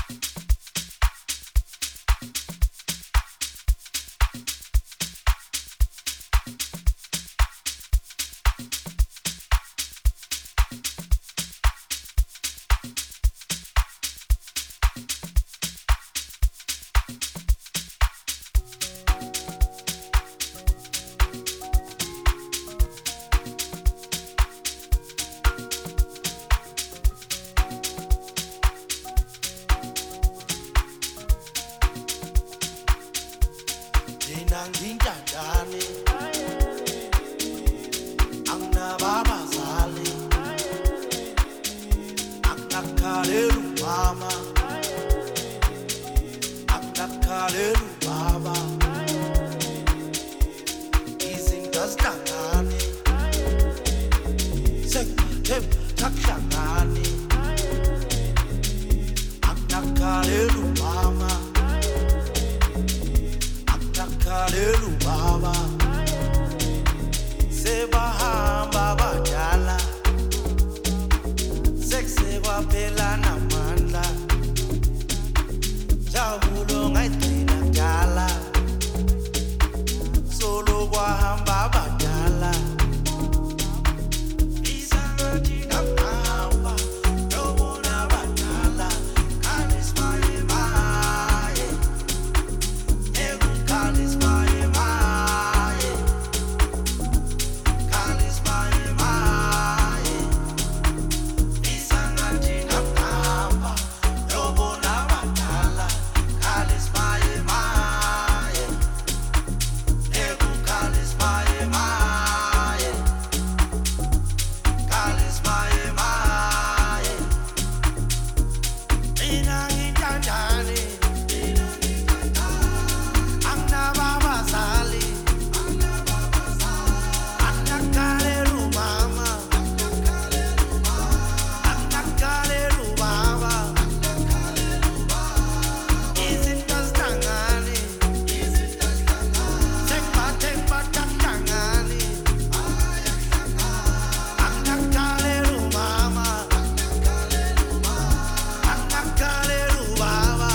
Ngintandane anginababazali akunakhalelu mama akunakhalelu baba izinto azihlangane sekuthemba takuhlangane akunakhalelu mama akunakhalelu baba sebahamba badala seksekwaphela namandla jabulo ngayigcina dala solo kwahamba badala isangathi ngahamba yobona badala khalismaye maye khalismaye maye khalismaye maye isangathi ngahamba yobona badala khalismaye maye khalismaye maye khalismaye maye mina ngintandane anginababazali akunakhalelu mama akunakhalelu baba izinto azihlangane sekuthemba takuhlangane akunakhalelu mama akunakhalelu baba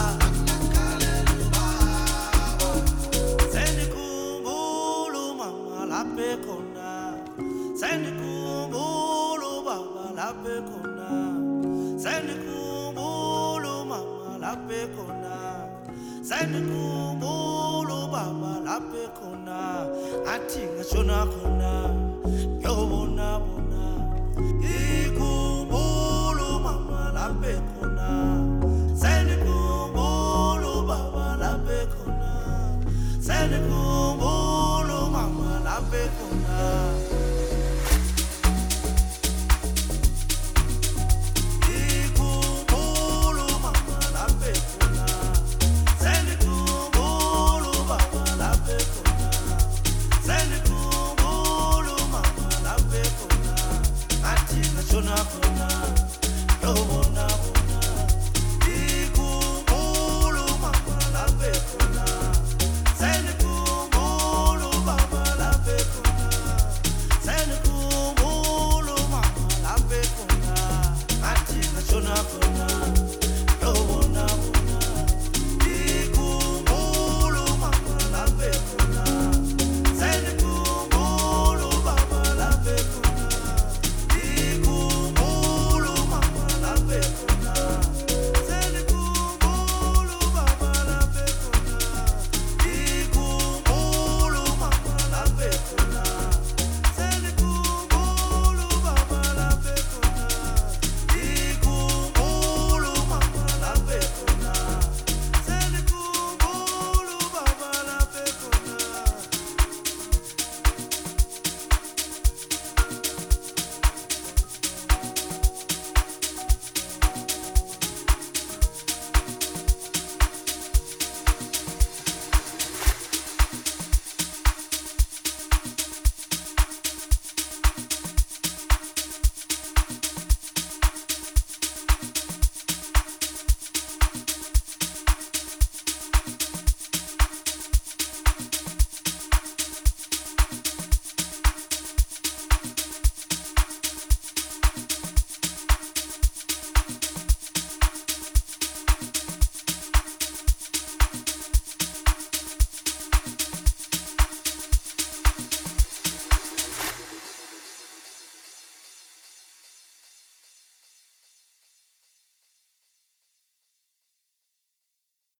sendikhumbula mama lapha ekhona sendikhumbula baba lapha ekhona sendikhumbula mama lapha ekhona sendikhumbula baba lapha ekhona athi ngashona khona yobona bona ngikhumbula mama lapha ekhona